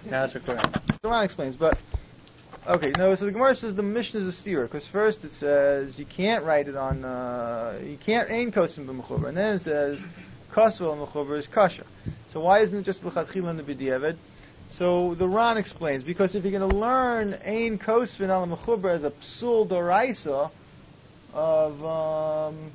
That's correct. The Ran explains, but okay, no. So the Gemara says the Mishnah is a steer because first it says you can't write it on, you can't ain kosim b'mechuber, and then it says kosvel mechuber is kasha. So why isn't it just l'chatchila in the b'diavad? So the Ran explains because if you're going to learn ain kosvin al mechuber as a psul doraisa of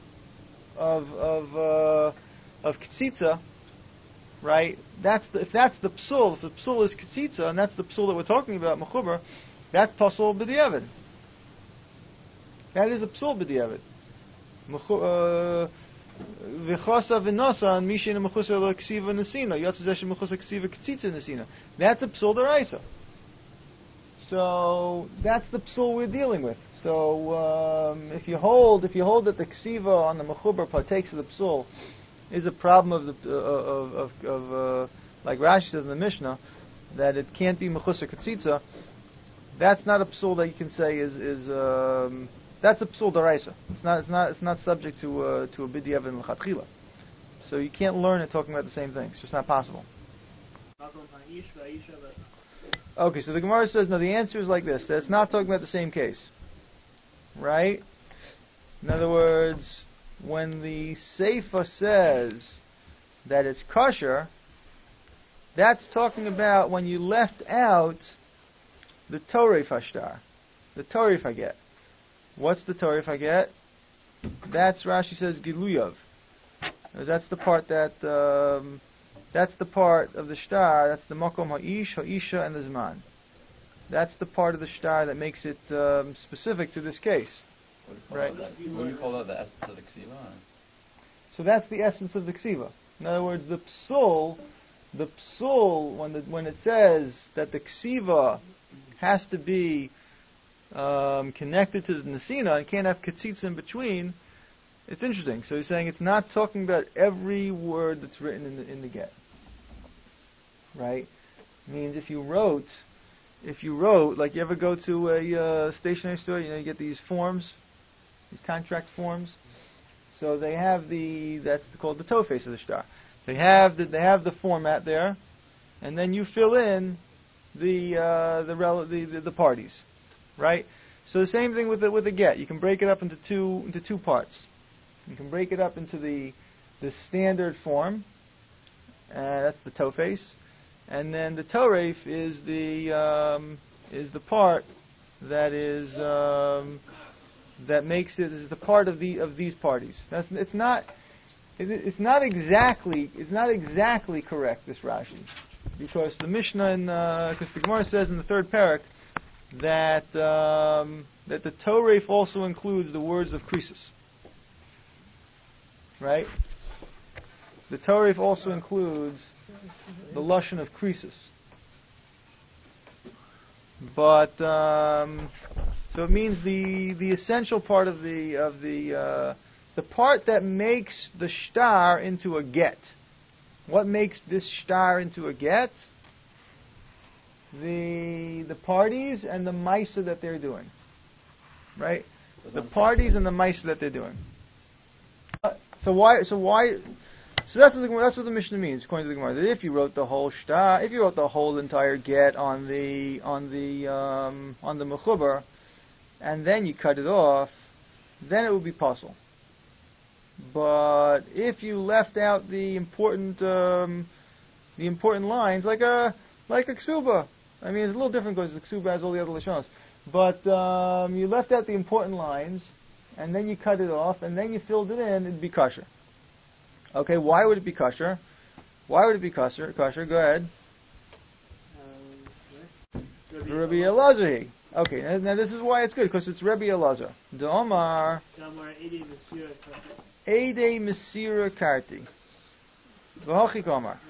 ketzitza, right? If that's the psul, if the psul is ketzitza, and that's the psul that we're talking about, mechuber, that's pasul b'diavad. That is a psul b'diavad. V'chasa v'nasa and mishin mechusa l'ksiva nesina yatzazesh mechusa ksiva ketzitza nesina. That's a psul deraisa. So that's the psul we're dealing with. So if you hold that the ksiva on the mechuber partakes of the psul is a problem of the like Rashi says in the Mishnah that it can't be mechusa ketzitza. That's not a psul that you can say is that's a psul deraisa. It's not subject to a b'diavad and l'chatchila. So you can't learn it talking about the same thing. It's just not possible. Okay, so the Gemara says no. The answer is like this: that it's not talking about the same case, right? In other words, when the Seifa says that it's kosher, that's talking about when you left out the Torah Fashtar, the Torah Faget. What's the Torah Faget? That's Rashi says Giluyav. That's the part that's the part of the shtar. That's the makom ha'ish, ha'isha, and the zman. That's the part of the shtar that makes it specific to this case. Right? What do you call that? The essence of the ksiva? So that's the essence of the ksiva. In other words, the psul, when it says that the ksiva has to be connected to the nesina and can't have ketzitza in between, it's interesting. So he's saying it's not talking about every word that's written in the get. Right? It means if you wrote, like you ever go to a stationery store, you get these forms, these contract forms. So they have that's called the toe face of the shtar. They have the format there, and then you fill in the parties, right? So the same thing with the get. You can break it up into two parts. You can break it up into the standard form, that's the toe face, and then the toe reif is the part that is that makes it is the part of these parties. It's not exactly correct, this Rashi, because the Mishnah because the Gemara says in the third parak that the toe reif also includes the words of krisis. Right? The toe reif also includes the lashon of krisis. But so it means the essential part of the part that makes the shtar into a get. What makes this shtar into a get? The parties and the maisa that they're doing. Right? The parties and the maisa that they're doing. So that's what the Mishnah means, according to the Gemara. That if you wrote the whole shtar, if you wrote the whole entire get on the mechuber, and then you cut it off, then it would be pasul. But if you left out the important lines, like a ksuba, I mean it's a little different because the ksuba has all the other lashonos. But you left out the important lines, and then you cut it off, and then you filled it in, it'd be kosher. Okay, why would it be kosher? Why would it be kosher? Kosher, go ahead. Rabbi Elazar. Okay, now this is why it's good, because it's Rabbi Elazar. The Omar Eidei Mesira Karti. V'hochi Omar.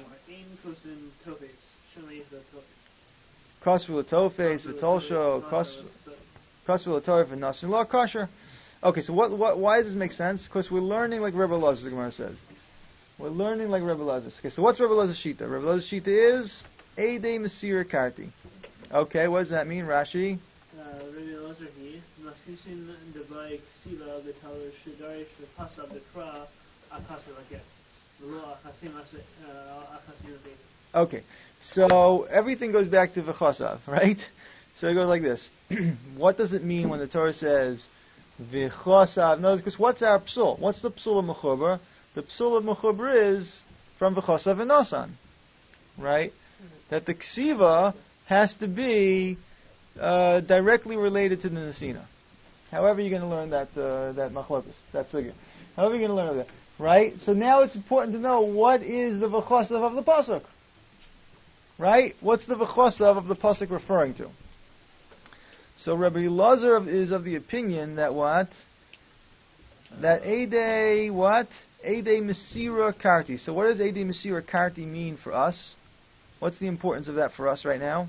Kosvu L'tofes, V'tolsho, Kosvu L'torif, and Nasin Law kosher. Okay, so why does this make sense? Because we're learning like Rebbe Elazar, the Gemara says. We're learning like Rebbe Elazar. Okay, so what's Rebbe Elazar's shita? Rebbe Elazar's shita is Eidei Mesira Karti. Okay, what does that mean, Rashi? Rebbe Elazar here, Nasisin Devai Ksiva V'Tal Shidarish V'Pasav V'Kra Akasa Laket. Okay, so everything goes back to v'chosav, right? So it goes like this. What does it mean when the Torah says v'chosav? No, because what's our psul? What's the psul of mechuber? The psul of mechuber is from v'chosav and nosan, right? That the ksiva has to be directly related to the nesina. However you're going to learn that machlokas, that sugya. However you're going to learn that, right? So now it's important to know what is the v'chosav of the pasuk, right? What's the v'chosav of the pasuk referring to? So Rabbi Elazar is of the opinion that what? That Eidei what? Eidei Mesira Karti. So what does Eidei Mesira Karti mean for us? What's the importance of that for us right now?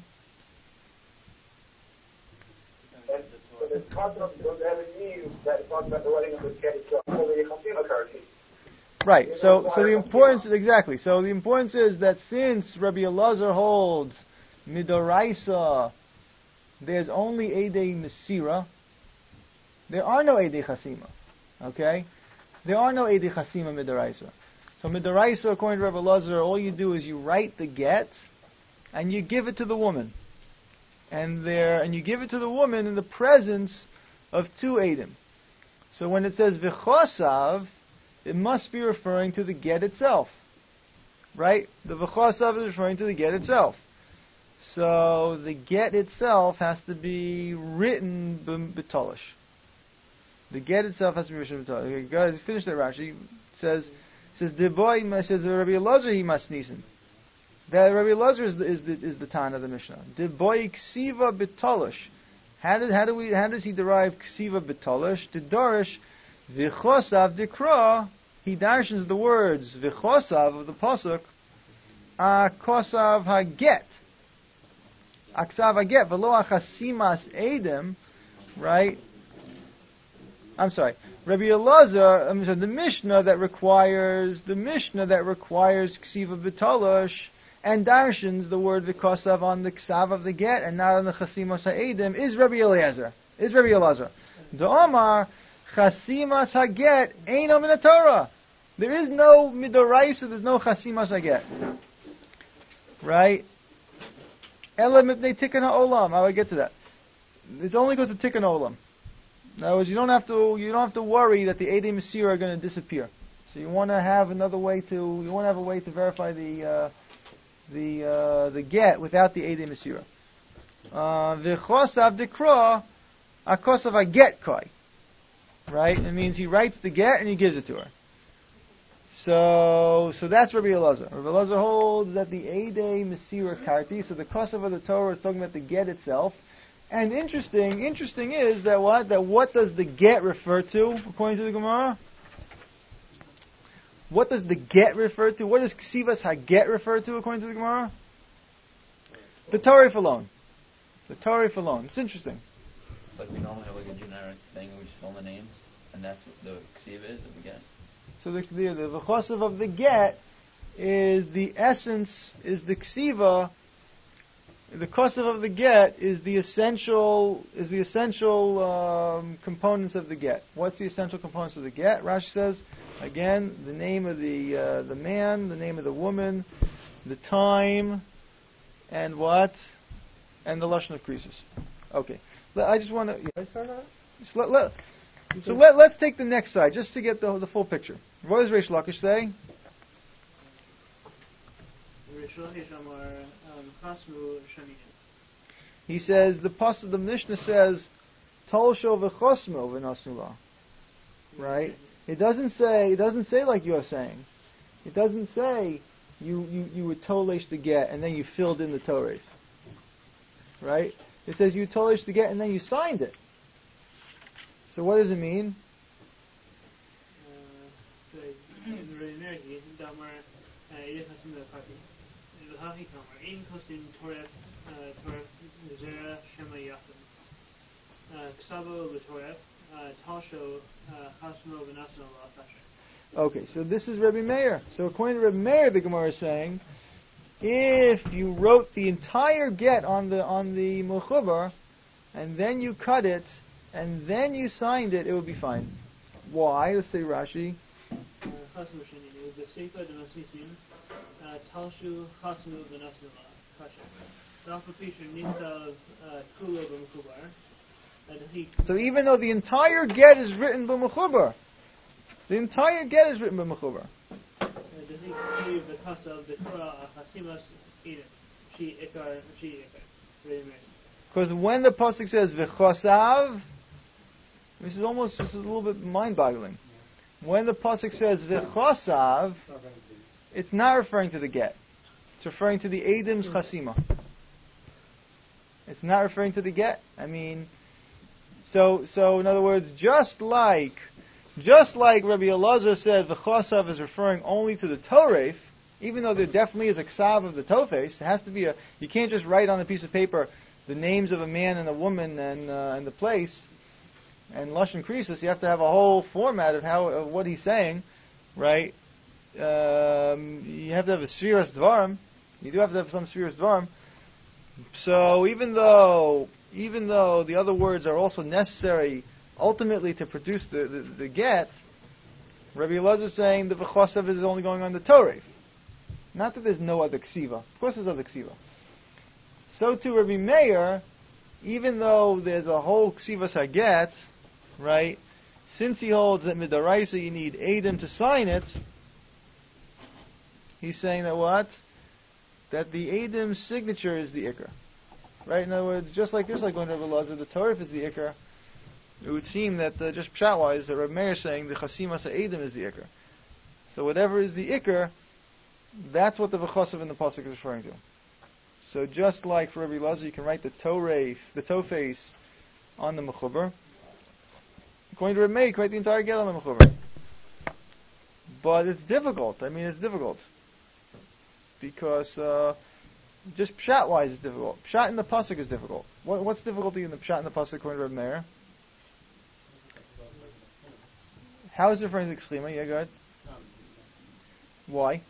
Right. So the importance exactly. So the importance is that since Rabbi Elazar holds midoraisa, there's only Eidei Mesira. There are no Eidei Chasima. Okay? There are no Eidei Chasima midoraisa. So midoraisa, according to Rabbi Elazar, all you do is you write the get and you give it to the woman. And you give it to the woman in the presence of two Eidim. So when it says v'chosav, it must be referring to the get itself. Right? The v'chosav is referring to the get itself. So the get itself has to be written b'tolish. The get itself has to be written b'tolish. Okay, go ahead, finish that Rashi. It says Rabbi Elazar he must nisen. That Rabbi Elazar is the Tan of the Mishnah. Deboy ksiva b'tolish. How does he derive ksiva b'tolish? To dorish v'chosav dekra. He darshans the words v'chosav of the pasuk. Kosav haget. Aksav haget v'lo achasimas edem. Right. I'm sorry. Rabbi Elazar, the Mishnah that requires ksiva b'tolish and darshans the word v'kosav on the ksav of the get and not on the chasimas ha'edim is Rabbi Elazar. The Omar chasimas haget eino min Torah. There is no midoraisa. There's no chasimas haget. Right? Ela mipnei tikkun ha'olam. I will get to that. It only goes to tikkun ha'olam. In other words, you don't have to worry that the Eidei Mesira are going to disappear. So you want to have a way to verify the get without the Eidei Mesira. V'chosav dekra akosav a get koi. Right? It means he writes the get and he gives it to her. So that's Rabbi Elazar. Rabbi Elazar holds that the Eidei Mesira karti. So the kosav of the Torah is talking about the get itself. And interesting is that what does the get refer to according to the Gemara? What does the get refer to? What does ksivas haget refer to according to the Gemara? The Torah alone. The Torah alone. It's interesting. It's like we normally have like a generic thing and we just fill in the names, and that's what the ksiva is of the get. So the v'chosav of the get is the essence, is the ksiva. The kosav of the get is the essential components of the get. What's the essential components of the get? Rashi says again the name of the man, the name of the woman, the time, and what, and the lashon of krisis. Okay, I just want to. Let's take the next side just to get the full picture. What does Reish Lakish say? He says the Mishnah says Tolsho v'chosmo v'nasnula. Right? It doesn't say like you're saying. It doesn't say you would tolesh the get and then you filled in the Torah. Right? It says you tolesh the get and then you signed it. So what does it mean? Okay, so this is Rabbi Meir. So according to Rabbi Meir, the Gemara is saying, if you wrote the entire get on the mechubar, and then you cut it, and then you signed it, it would be fine. Why? Let's say Rashi. חסמו שנינו, בסייפה דמסיסין, תלשו חסמו ונסנלה, קשה. ואף על פי שנכתב כולו במחובר, so even though the entire get is written b'mechubar, the entire get is written b'mechubar. Because when the pasuk says v'chosav, this is a little bit mind-boggling. When the pasuk says v'chosav, it's not referring to the get. It's referring to the Edim's chasima. It's not referring to the get. I mean, so in other words, just like Rabbi Elazar said, the chosav is referring only to the toref, even though there definitely is a ksav of the tofes. It has to be you can't just write on a piece of paper the names of a man and a woman and the place and lashon krisis. You have to have a whole format of what he's saying, right? You have to have a sfiras dvarim. You do have to have some sfiras dvarim. So even though the other words are also necessary ultimately to produce the get, Rabbi Elazar is saying the v'chosav is only going on the toref. Not that there's no other ksiva. Of course there's other ksiva. So too Rabbi Meir, even though there's a whole ksivas haget, right? Since he holds that midaraisa you need Adam to sign it, he's saying that what? That the Adam's signature is the ikar. Right? In other words, just like when Rabbi Elazar, the toref is the ikar, it would seem that just pshat-wise, that Rabbi Meir is saying the chasimas ha'edim is the ikar. So whatever is the ikar, that's what the v'chosav in the pasuk is referring to. So just like for Rabbi Elazar, you can write the tofes on the mechubar. According to Rabbi Meir, you can write the entire get on the mechubar. But it's difficult. I mean, it's difficult. Because just pshat-wise it's difficult. Pshat in the pasuk is difficult. What's difficulty in the pshat in the pasuk according to Rabbi Meir? How is it referring to Chsima? Yeah, go ahead. Why?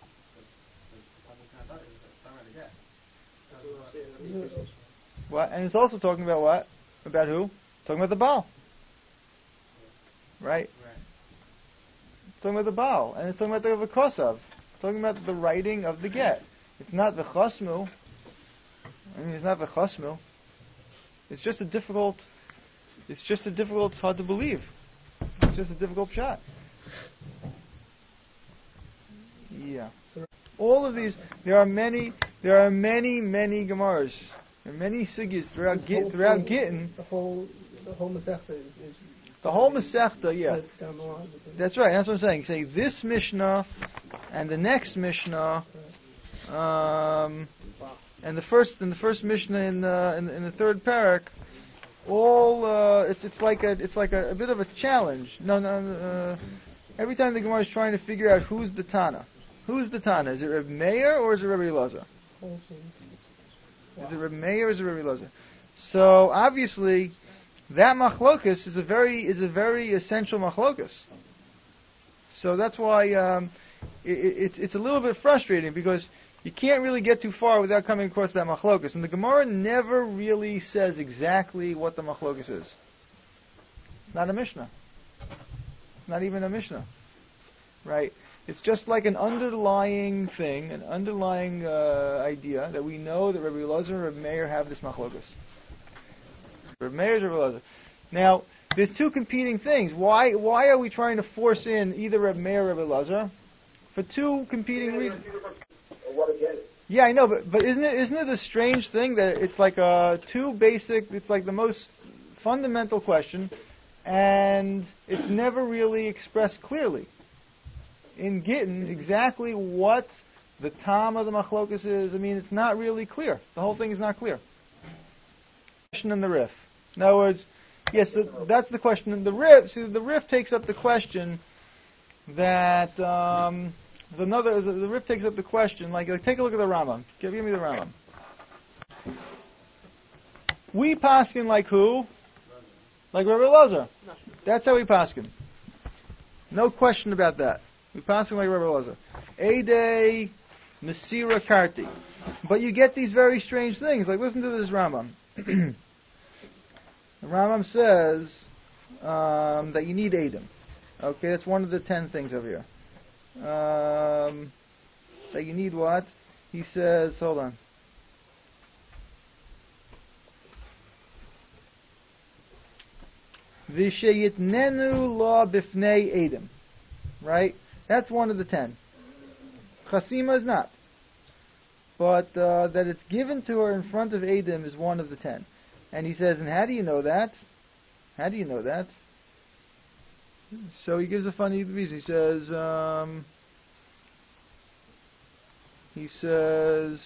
What? And it's also talking about what? About who? Talking about the Baal. Right? Talking about the Baal. And it's talking about the V'kosav. Talking about the writing of the get. It's not V'chosmu. I mean, it's not V'chosmu. It's just a difficult, it's hard to believe. It's just a difficult shot. Yeah. All of these, there are many Gemaras. There are many sigis throughout Gittin. The whole Masechta is the whole Masechta, yeah. That's right. That's what I'm saying. Say this Mishnah and the next Mishnah, and the first Mishnah in the third parak. All it's like a bit of a challenge. Every time the Gemara is trying to figure out who's the Tana. Who's the Tana? Is it Rabbi Meir or is it Rabbi Elazar? Is it Rabbi Meir or is it Rabbi Elazar? So obviously, that machlokus is a very essential machlokus. So that's why it's a little bit frustrating because you can't really get too far without coming across that machlokus. And the Gemara never really says exactly what the machlokus is. It's not a Mishnah. It's not even a Mishnah. Right? It's just like an underlying thing, an underlying idea that we know that Rabbi Elazar and Rabbi Meir have this machlokus. Rabbi Meir and Rabbi Elazar. Now, there's two competing things. Why are we trying to force in either Rabbi Meir or Rabbi Elazar? For two competing reasons. Yeah, I know, but isn't it a strange thing that it's like it's like the most fundamental question, and it's never really expressed clearly. In Gittin, exactly what the tam of the machlokus is, I mean, it's not really clear. The whole thing is not clear. Question in the Rif. In other words, yes, so that's the question in the Rif. See, the Rif takes up the question that the Rif takes up the question. Like take a look at the Rambam. Give me the Rambam. We paskin like who? Like Rabbi Elazar. That's how we paskin. No question about that. We paskin like Rabbi Elazar. Eidei Mesira Karti. But you get these very strange things. Like listen to this Rambam. The Rambam says that you need Adam. Okay, that's one of the 10 things over here. that you need what? He says, hold on. V'sheyitnenu la bifnei Edom. Right? That's one of the 10. Chasima is not. But that it's given to her in front of Edom is one of the 10. And he says, and how do you know that? How do you know that? So he gives a funny reason. He says,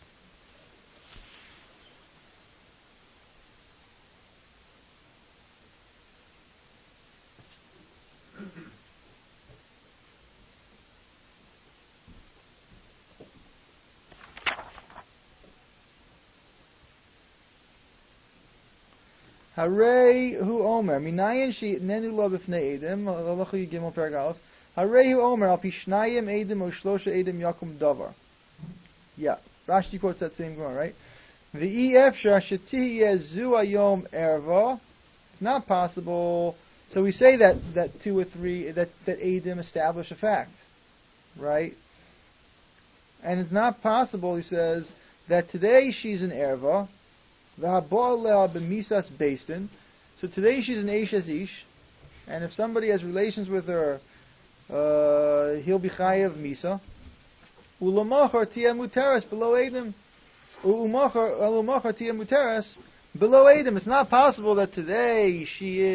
Harei hu omer minayin she'itnenu lo b'fnei Edom halacha yigimel perek aleph. Harei hu omer al pi shnayim Edom o shlosha Edom yakum davar. Yeah, Rashi quotes that same Gemara, right? V'i efshar shetiyeh zu hayom erva. It's not possible. So we say that 2 or 3 that Edom establish a fact, right? And it's not possible. He says that today she's an erva. So today she's an Eishes Ish, and if somebody has relations with her, he'll be Chayav Misa. Ulamachar Tia Muteres below Edom. Ulamachar Tia Muteres below Edom. It's not possible that today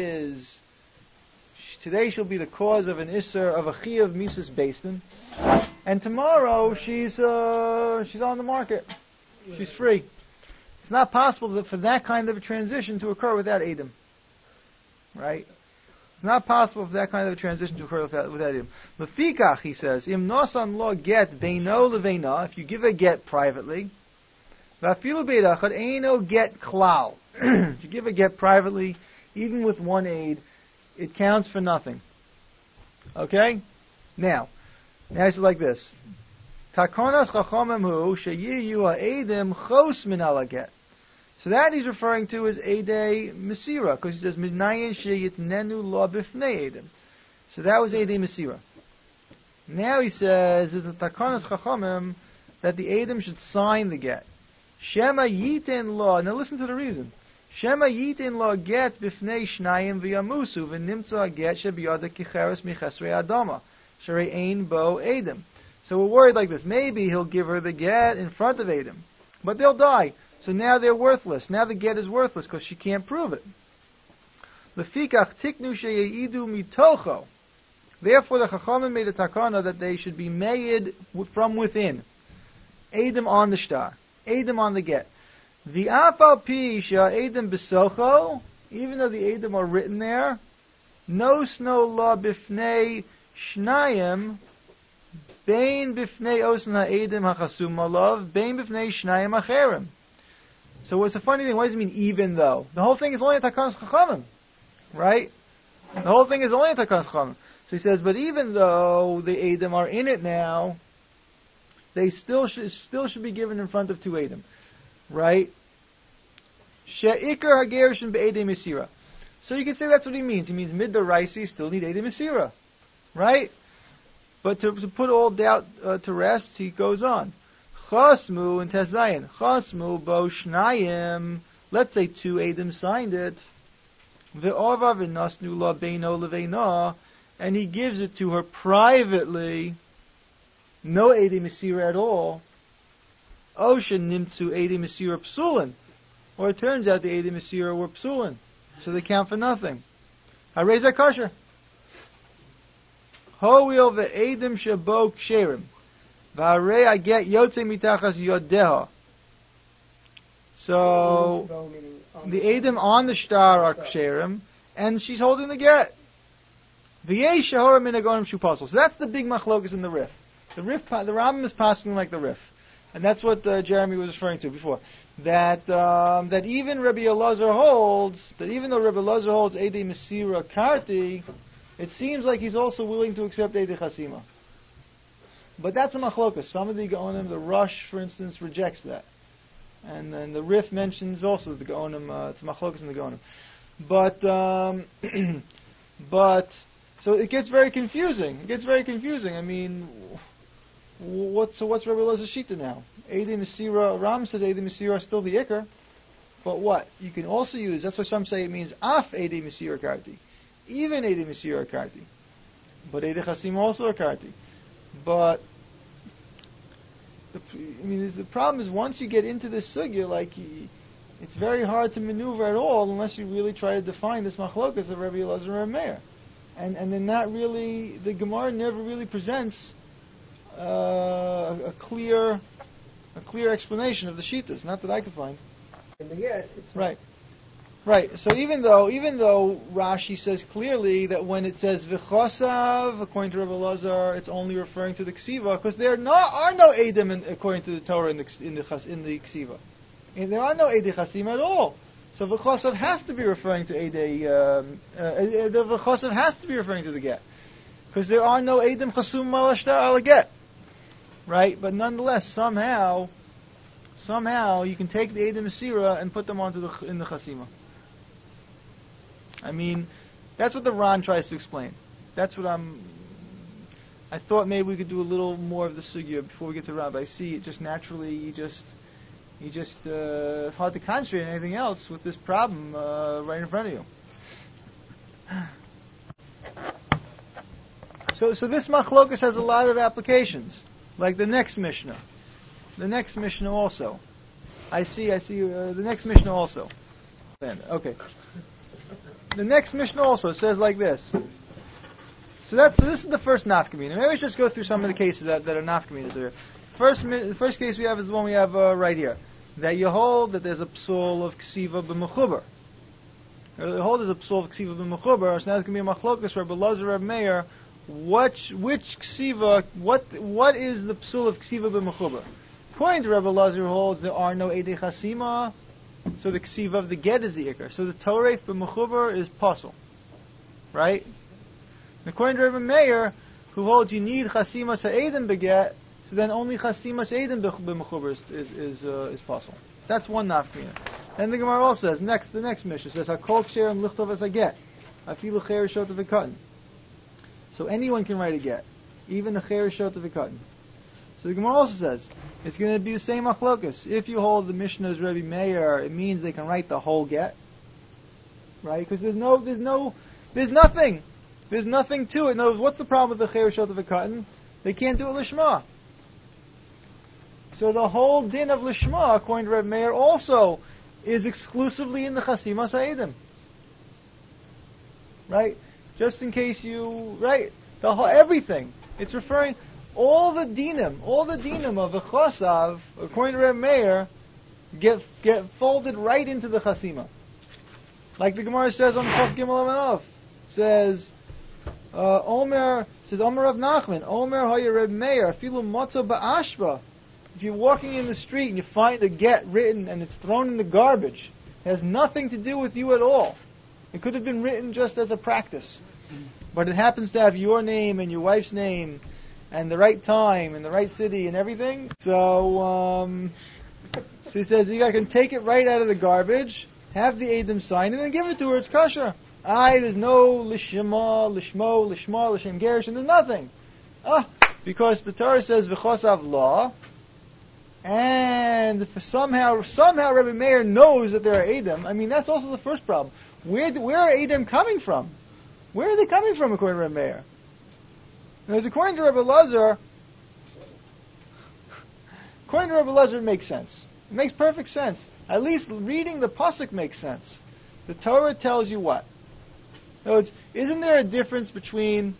she'll be the cause of an Isser of a Chayav Misa's Basin, and tomorrow she's on the market. She's free. It's not possible for that kind of a transition to occur without Edom. Right? It's not possible for that kind of a transition to occur without Edom. Lefikach, he says, Im nosan lo get beino leveina, if you give a get privately, vafilu beidachad eino get klal. If you give a get privately, even with one aid, it counts for nothing. Okay? Now it's like this. Takonas chachamim hu sheyiyu ha'edim chos min ala get. So that he's referring to is Edei Mesira, because he says Minayin sheyitnenu lo bifnei Edom. So that was Edei Mesira. Now he says that the Takanas Chachamim that the Edom should sign the get. Shema yitin lo. Now listen to the reason. Shema yitin lo get bifnei shnayim v'yamusu v'nimtza get shebiyada kicheres michesrei adama sherei ein bo Edom. So we're worried like this. Maybe he'll give her the get in front of Edom, but they'll die. So now they're worthless. Now the get is worthless because she can't prove it. Lefikach tiknu sheyeidu mitocho. Therefore the Chachamim made a takana that they should be made from within. Edom on the shtar. Edom on the get. V'afal pi she'edom besocho. Even though the Edom are written there, no snow la bifnei shnayim. Bein bifnei osan ha'edom hachasum malav. Bein bifnei shnayim acherim. So it's a funny thing. What does it mean, even though? The whole thing is only a Takanas Chachamim. Right? The whole thing is only a Takanas Chachamim. So he says, but even though the Edom are in it now, they still should be given in front of 2 Edom. Right? She'ikar hagerushin be'edei Mesira. So you can say that's what he means. He means mid-daraisi still need Edei Mesira. Right? But to put all doubt to rest, he goes on. Chasmu and Tezayin. Chasmu bo shnayim. Let's say 2 Edom signed it. Ve'ova v'nasnu la beino leveina. And he gives it to her privately. No Edei Mesira at all. Oshen nimtzu Edei Mesira psulin. Or it turns out the Edei Mesira were psulin. So they count for nothing. Harei kosher. Ho'il ve'edim shebo ksherim. V'harei I get yotze mitachas yodeha. So the Edom on the shtar are ksherim, and she's holding the get. V'yei shahora min hagonim shupasul. So that's the big machlokas in the Rif. The Rambam is passing like the Rif, and that's what Jeremy was referring to before. That even Rabbi Elazar holds that even though Rabbi Elazar holds Edei Mesira Karti, it seems like he's also willing to accept Edei Chasima. But that's a machlokas. Some of the Gaonim, the Rush, for instance, rejects that. And then the Rif mentions also the Gaonim, it's machlokas in the Gaonim. But So it gets very confusing. I mean, what's Rabbi Elazar's Shita now? Eidei Mesira, Ram says Eidei Mesira are still the Iker. But what? You can also use, that's why some say it means Af Eidei Mesira Karti. Even Eidei Mesira Karti. But Eidei Chasim also Karti. But the problem is once you get into this sugya, it's very hard to maneuver at all unless you really try to define this machlokas of Rabbi Elazar and Rabbi Meir. And then not really, the Gemara never really presents a clear explanation of the shitas. Not that I could find. And yet, it's Right. So even though Rashi says clearly that when it says v'chosav, according to Rabbi Elazar, it's only referring to the ksiva, because there are no edim according to the Torah in the ksiva, and there are no edei chasim at all. So v'chosav has to be referring to edei. The v'chosav has to be referring to the get, because there are no edim chasum malashta al get. Right. But nonetheless, somehow you can take the edim mesira and put them in the chasima. I mean, that's what the Ran tries to explain. That's what I thought maybe we could do a little more of the sugya before we get to Ran. But I see it just naturally. You just it's hard to concentrate on anything else with this problem right in front of you. So this machlokas has a lot of applications, like the next Mishnah. The next Mishnah also. I see. The next Mishnah also. Okay. The next Mishnah also says like this. So this is the first nafkamina. Maybe we should just go through some of the cases that are nafkaminas here. The first case we have is the one we have right here. That you hold that there's a psul of ksiva b'mechuber. You hold there's a psul of ksiva b'mechuber. So now it's going to be a machlokas Rabbi Elazar, Rabbi Meir. Which ksiva? What is the psul of ksiva b'mechuber? According to Rabbi Elazar, holds there are no edei chasima. So the ksiva of the get is the ikar. So the toref b'mechuber is pasul, right? And according to Rabbi Meir, who holds you need chasima sa'edim beget, so then only chasima sa'edim b'mechuber is pasul. That's one nafkamina. And the Gemara also says the next Mishnah says hakol ksherim lichtov as a get, afilu cherishot of a cotton. So anyone can write a get, even a cherishot of a cotton. So the Gemara also says it's going to be the same machlokas. If you hold the Mishnah as Rabbi Meir, it means they can write the whole get, right? Because there's nothing to it. In other words, what's the problem with the cherishot of a cotton? They can't do it lishma. So the whole din of lishma, according to Rabbi Meir, also is exclusively in the chasima sa'idim, right? Just in case the whole everything. It's referring. All the dinim of the chosav, according to Rabbi Meir, get folded right into the chasima. Like the Gemara says on Chaf Gimel Amanav, says Omer Rav Nachman, Omer Haya Rabbi Meir, Filu Motza Ba'ashba. If you're walking in the street and you find a get written and it's thrown in the garbage, it has nothing to do with you at all. It could have been written just as a practice, but it happens to have your name and your wife's name and the right time, and the right city, and everything. So he says, you can take it right out of the garbage, have the Edom sign, and then give it to her. It's kosher. There's no lishma, lishmo, lishma, lishem gerish, and there's nothing. Because the Torah says, v'chosav law, and somehow Rabbi Meir knows that there are Edom. I mean, that's also the first problem. Where are Edom coming from? Where are they coming from, according to Rabbi Meir? Because according to Rabbi Elazar, it makes sense. It makes perfect sense. At least reading the pasuk makes sense. The Torah tells you what? In other words, isn't there a difference between?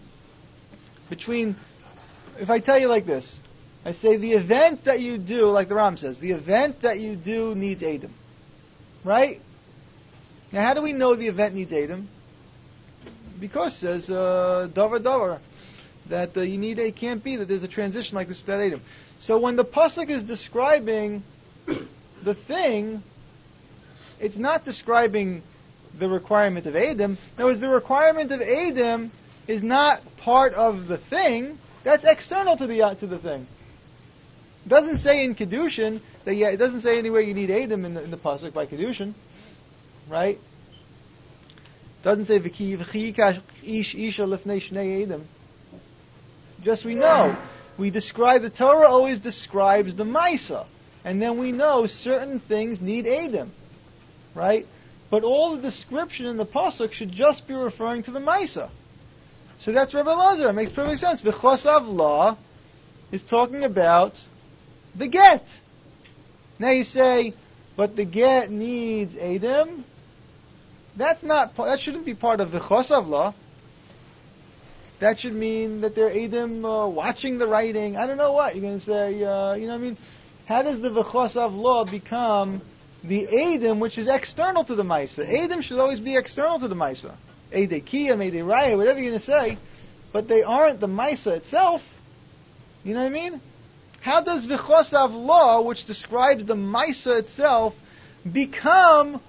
If I tell you like this, I say the event that you do, like the Ram says, the event that you do needs Edom, right? Now, how do we know the event needs Edom? Because it says davar. That you need it can't be that there's a transition like this without Edom. So when the pasuk is describing the thing, it's not describing the requirement of Edom. In other words, the requirement of Edom is not part of the thing. That's external to the thing. It doesn't say in Kedushin that it doesn't say anywhere you need Edom in the pasuk by Kedushin, right? Doesn't say v'chiyikash ish isha lifnei shnei edim. Just we know. We describe, the Torah always describes the Maisa. And then we know certain things need edim. Right? But all the description in the Pasuk should just be referring to the Maisa. So that's Rebbe Elazar. It makes perfect sense. V'chosav la is talking about the get. Now you say, but the get needs edim. That shouldn't be part of v'chosav la. That should mean that they're edim watching the writing. I don't know what you're going to say. You know what I mean? How does the v'chosav law become the edim, which is external to the ma'isa? Edim should always be external to the ma'isa. Eidei kiyam, eidei raya, whatever you're going to say, but they aren't the ma'isa itself. You know what I mean? How does v'chosav law, which describes the ma'isa itself, turn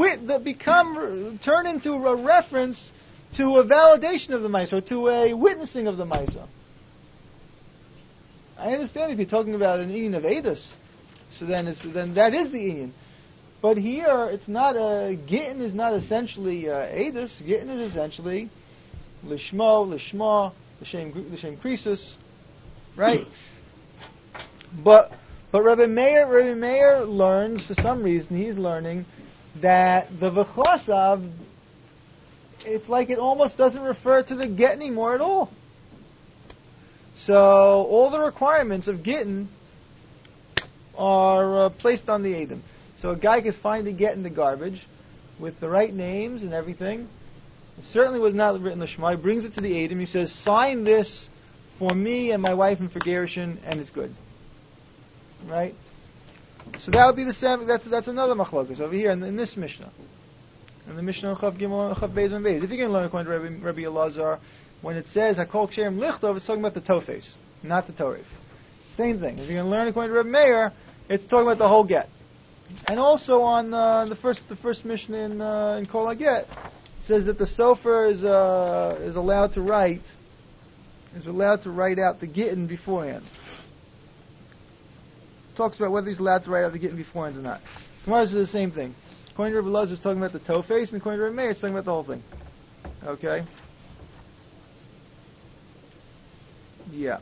into a reference to a validation of the Maisa, or to a witnessing of the Maisa? I understand if you're talking about an Inyan of Edus, so then that is the Inyan. But here, it's not Gittin is not essentially Edus. Gittin is essentially Lishmo, Lishma, L'Shem Krisus, right? But Rabbi Meir learns, for some reason, he's learning that the V'chosav, it's like it almost doesn't refer to the get anymore at all. So all the requirements of Gittin are placed on the Edom. So a guy could find a get in the garbage with the right names and everything. It certainly was not written L'Shema. He brings it to the Edom. He says, sign this for me and my wife and for Gerushin, and it's good. Right? So that would be the same. That's another machlokas over here in this Mishnah. And the Mishnah Chav Gimel Chav Beis and Beis. If you're going to learn according to Rabbi Elazar, when it says Hakol Ksherim Lichtov, it's talking about the Tofes, not the Torif. Same thing. If you're going to learn according to Rabbi Meir, it's talking about the whole get. And also on the first Mishnah in Kol HaGet, it says that the Sofer is allowed to write out the Gittin beforehand. It talks about whether he's allowed to write out the Gittin beforehand or not. Gemara says the same thing. According to Rabbi Elazar, it's talking about the Tofes, and according to Rabbi Meir, it's talking about the whole thing. Okay? Yeah.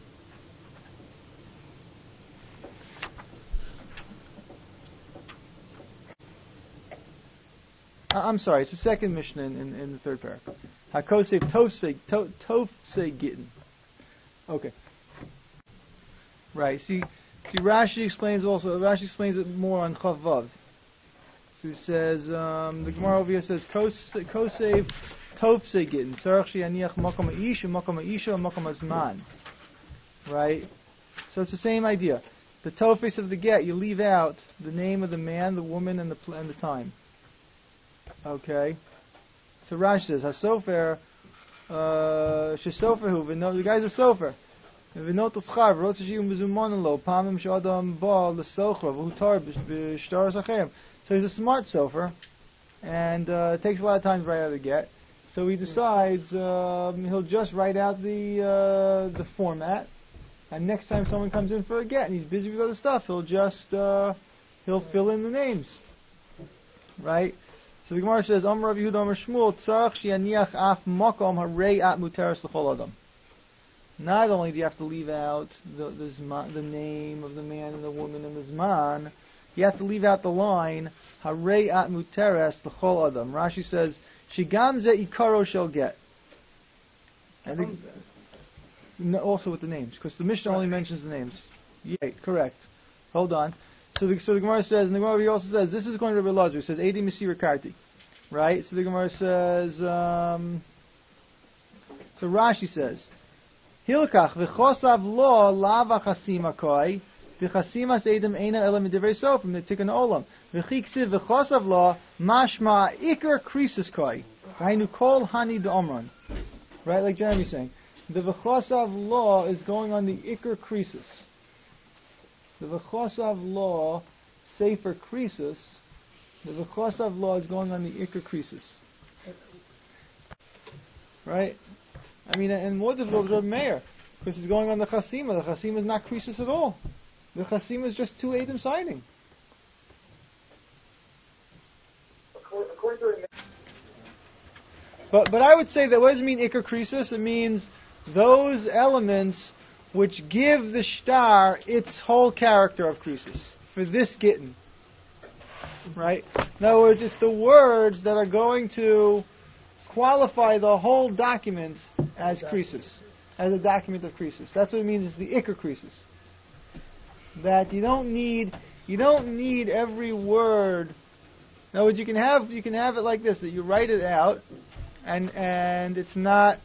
I'm sorry, it's the second Mishnah in the third paragraph. HaKosef Tofse Gittin. Okay. Right, see Rashi explains it more on Chav Vav. So he says, the Gemara over here says, Kosev Tofse Gittin, Tzarech Sheyaniach Makom Ha'ish, Makom Ha'isha, Makom Hazman. Right? So it's the same idea. The Tofes of the get, you leave out the name of the man, the woman, and the time. Okay? So Rashi says, HaSofer, Shesofer Hu, the guy's a sofer. V'not l'schar, v'rotz shiyum b'zumonin lo, pamim she'adam ba l'sochra, v'hutar b'shtar sachem. So he's a smart sofer, and it takes a lot of time to write out the get. So he decides he'll just write out the format, and next time someone comes in for a get and he's busy with other stuff, he'll fill in the names, right? So the Gemara says, Amar Rabbi Yehuda Amar Shmuel, Tzarech sheyaniach af makom harei at muteres l'chol adam. Not only do you have to leave out the name of the man and the woman and the zman, you have to leave out the line Harei at muteres l'chol adam. Rashi says Shigam ze ikaro shall get. I think also with the names, because the Mishnah only mentions the names. Yeah, correct. Hold on. So the Gemara says, and the Gemara also says, this is according to Rabbi Elazar. It says Edi Misira Karti, right? So the Gemara says. So Rashi says. Hilkach v'chosav lo lava chasima koi v'chasimas edem eina elam midivrei sofim netikan olam v'chiksiv v'chosav lo mashma ikar krisis koi v'hainu kol hani d'omran. Right, like Jeremy's saying, the v'chosav lo is going on the ikar krisis. The v'chosav lo sefer krisis. The v'chosav lo is going on the ikar krisis. Right. I mean, and more difficult is Rabbi Meir, because it's going on the Chasima. The Chasima is not krisis at all. The Chasima is just two Edom signing. But I would say that what does it mean Iker Krisis? It means those elements which give the shtar its whole character of Krisis for this Gittin. Right? In other words, it's the words that are going to qualify the whole document as Krisis, as a document of Krisis. That's what it means. It's the Iker Krisis. That you don't need every word. In other words, you can have it like this: that you write it out, and it's not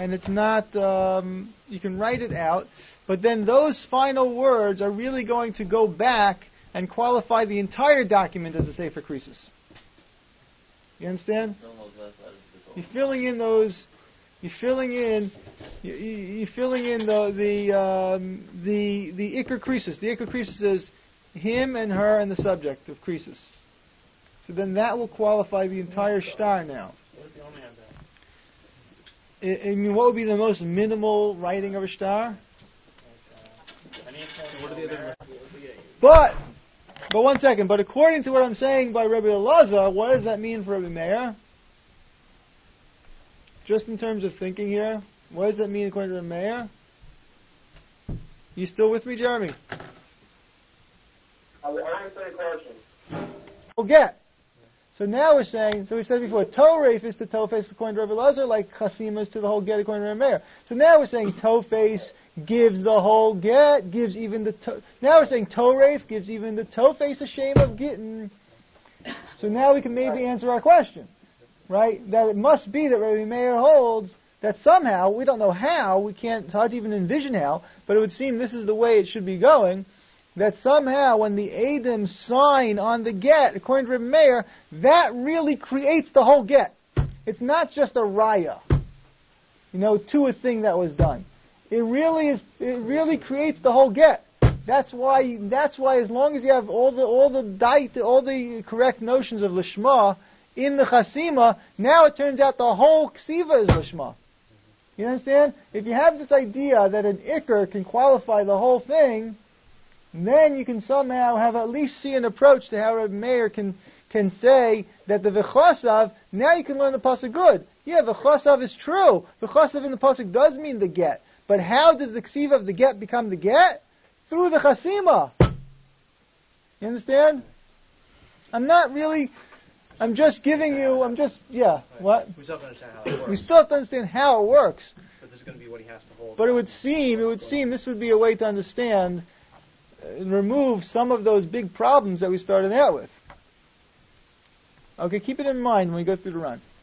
you can write it out, but then those final words are really going to go back and qualify the entire document as a Sefer Krisis. You understand? You're filling in those. You're filling in the Iker Krisis. The Iker Krisis is him and her and the subject of Krisis. So then that will qualify the entire shtar now. What if you only have that? I mean, what would be the most minimal writing of a shtar? But one second. But according to what I'm saying by Rabbi Elazar, what does that mean for Rabbi Meir? Just in terms of thinking here, what does that mean according to Rabbi Meir? You still with me, Jeremy? I'm answering the question. We'll get. So now we're saying, so we said before, Toref is to Tofes according to Rabbi Elazar, like Chasima is to the whole get according to Rabbi Meir. So now we're saying Tofes gives the whole get, gives even the now we're saying Toref gives even the Tofes a shame of Gittin. So now we can maybe answer our question, right? That it must be that Rabbi Meir holds that somehow, we don't know how, it's hard to even envision how, but it would seem this is the way it should be going, that somehow when the Edom sign on the get, according to Rabbi Meir, that really creates the whole get. It's not just a raya, to a thing that was done. It really creates the whole get. That's why as long as you have all the correct notions of Lishma in the Chasima, now it turns out the whole Ksiva is Lishma. You understand? If you have this idea that an Iker can qualify the whole thing, then you can somehow have at least see an approach to how Rabbi Meir can say that the V'chosav, now you can learn the Pasuk good. Yeah, V'chosav is true. V'chosav in the Pasuk does mean the get. But how does the Ksiva of the get become the get? Through the Chasima. You understand? What? We still have to understand how it works. We still have to understand how it works. But this is going to be what he has to hold. But it would seem this would be a way to understand and remove some of those big problems that we started out with. Okay, keep it in mind when we go through the run.